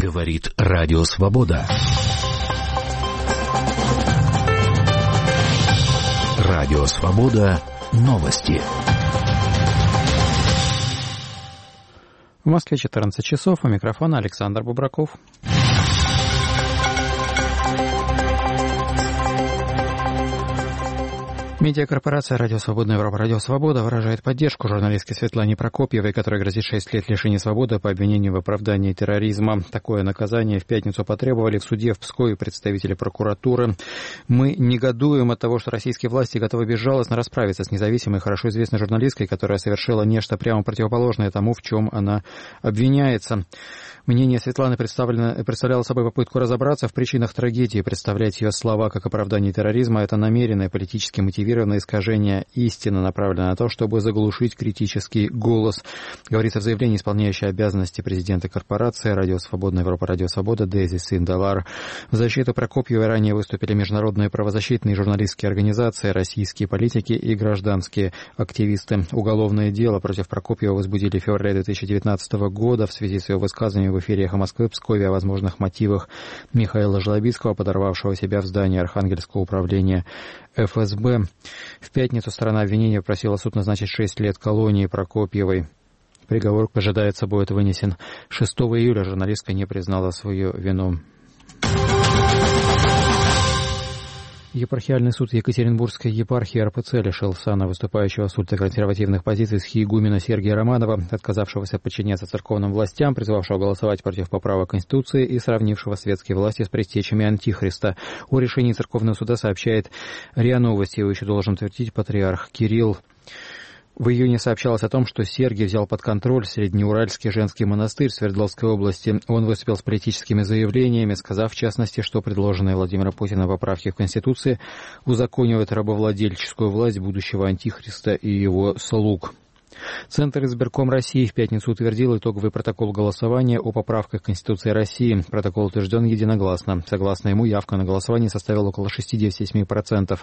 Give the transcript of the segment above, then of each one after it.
Говорит Радио Свобода. Радио Свобода. Новости. В Москве 14 часов. У микрофона Александр Бубраков. Медиакорпорация «Радио Свобода Европа», «Радио Свобода» выражает поддержку журналистке Светлане Прокопьевой, которой грозит 6 лет лишения свободы по обвинению в оправдании терроризма. Такое наказание в пятницу потребовали в суде в Пскове представители прокуратуры. «Мы негодуем от того, что российские власти готовы безжалостно расправиться с независимой, хорошо известной журналисткой, которая совершила нечто прямо противоположное тому, в чем она обвиняется». Мнение Светланы представляло собой попытку разобраться в причинах трагедии. Представлять ее слова как оправдание терроризма – это намеренное, политически мотивированное искажение истины, направленное на то, чтобы заглушить критический голос, говорится в заявлении исполняющей обязанности президента корпорации «Радио Свобода Европа», «Радио Свобода» Дейзи Синдалар. В защиту Прокопьевой ранее выступили международные правозащитные журналистские организации, российские политики и гражданские активисты. Уголовное дело против Прокопьева возбудили в феврале 2019 года в связи с ее высказыванием в эфире «Эхо Москвы» в Пскове о возможных мотивах Михаила Жлобицкого, подорвавшего себя в здании Архангельского управления ФСБ. В пятницу сторона обвинения просила суд назначить 6 лет колонии Прокопьевой. Приговор, ожидается, будет вынесен 6 июля. Журналистка не признала свою вину. Епархиальный суд Екатеринбургской епархии РПЦ лишил сана выступающего с ультраконсервативных позиций схиегумена Сергия Романова, отказавшегося подчиняться церковным властям, призвавшего голосовать против поправок Конституции и сравнившего светские власти с предтечами Антихриста. О решении церковного суда сообщает РИА Новости. Его еще должен утвердить патриарх Кирилл. В июне сообщалось о том, что Сергий взял под контроль Среднеуральский женский монастырь в Свердловской области. Он выступил с политическими заявлениями, сказав, в частности, что предложенные Владимиром Путиным поправки в Конституции узаконивают рабовладельческую власть будущего Антихриста и его слуг. Центр избирком России в пятницу утвердил итоговый протокол голосования о поправках Конституции России. Протокол утвержден единогласно. Согласно ему, явка на голосование составила около 67%.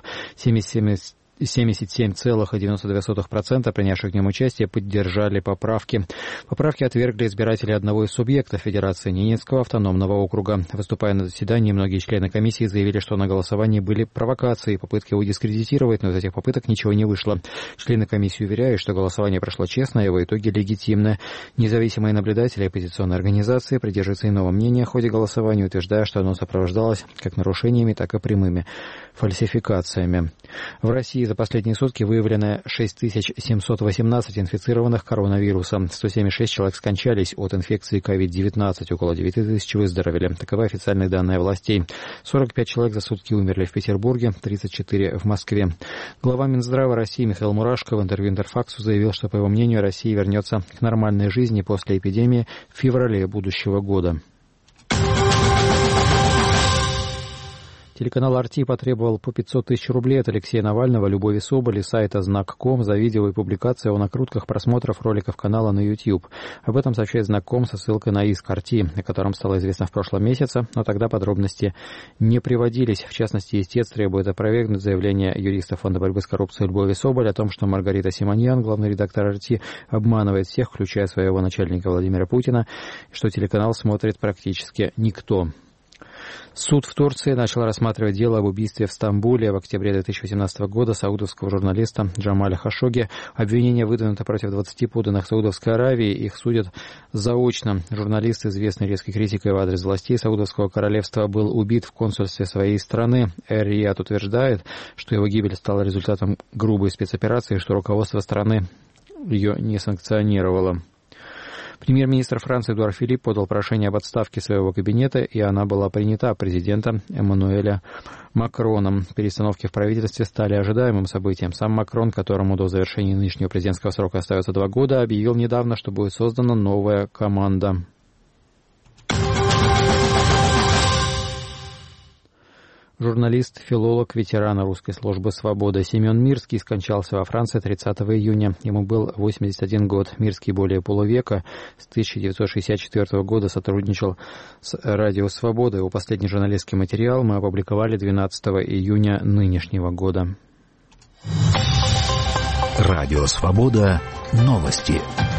77,92% принявших в нем участие поддержали поправки. Поправки отвергли избиратели одного из субъектов Федерации Ненецкого автономного округа. Выступая на заседании, многие члены комиссии заявили, что на голосовании были провокации и попытки его дискредитировать, но из этих попыток ничего не вышло. Члены комиссии уверяют, что голосование прошло честно, а его итоги легитимны. Независимые наблюдатели оппозиционной организации придерживаются иного мнения в ходе голосования, утверждая, что оно сопровождалось как нарушениями, так и прямыми фальсификациями. В России за последние сутки выявлено 6718 инфицированных коронавирусом. 176 человек скончались от инфекции COVID-19, около 9000 выздоровели. Таковы официальные данные властей. 45 человек за сутки умерли в Петербурге, 34 в Москве. Глава Минздрава России Михаил Мурашко в интервью Интерфаксу заявил, что, по его мнению, Россия вернется к нормальной жизни после эпидемии в феврале будущего года. Телеканал «Арти» потребовал по 500 тысяч рублей от Алексея Навального, Любови Соболи, сайта Знак.ком за видео и публикации о накрутках просмотров роликов канала на YouTube. Об этом сообщает Знак.ком со ссылкой на иск «Арти», о котором стало известно в прошлом месяце, но тогда подробности не приводились. В частности, истец требует опровергнуть заявление юриста Фонда борьбы с коррупцией Любови Соболь о том, что Маргарита Симоньян, главный редактор «Арти», обманывает всех, включая своего начальника Владимира Путина, и что телеканал смотрит практически никто. Суд в Турции начал рассматривать дело об убийстве в Стамбуле в октябре 2018 года саудовского журналиста Джамаля Хашогги. Обвинение выдвинуто против 20 подданных Саудовской Аравии. Их судят заочно. Журналист, известный резкой критикой в адрес властей Саудовского королевства, был убит в консульстве своей страны. Эр-Рияд утверждает, что его гибель стала результатом грубой спецоперации, что руководство страны ее не санкционировало. Премьер-министр Франции Эдуард Филипп подал прошение об отставке своего кабинета, и она была принята президентом Эммануэлем Макроном. Перестановки в правительстве стали ожидаемым событием. Сам Макрон, которому до завершения нынешнего президентского срока остается 2 года, объявил недавно, что будет создана новая команда. Журналист, филолог, ветеран русской службы свободы Семен Мирский скончался во Франции 30 июня. Ему был 81 год. Мирский более полувека с 1964 года сотрудничал с Радио Свобода. Его последний журналистский материал мы опубликовали 12 июня нынешнего года. Радио Свобода. Новости.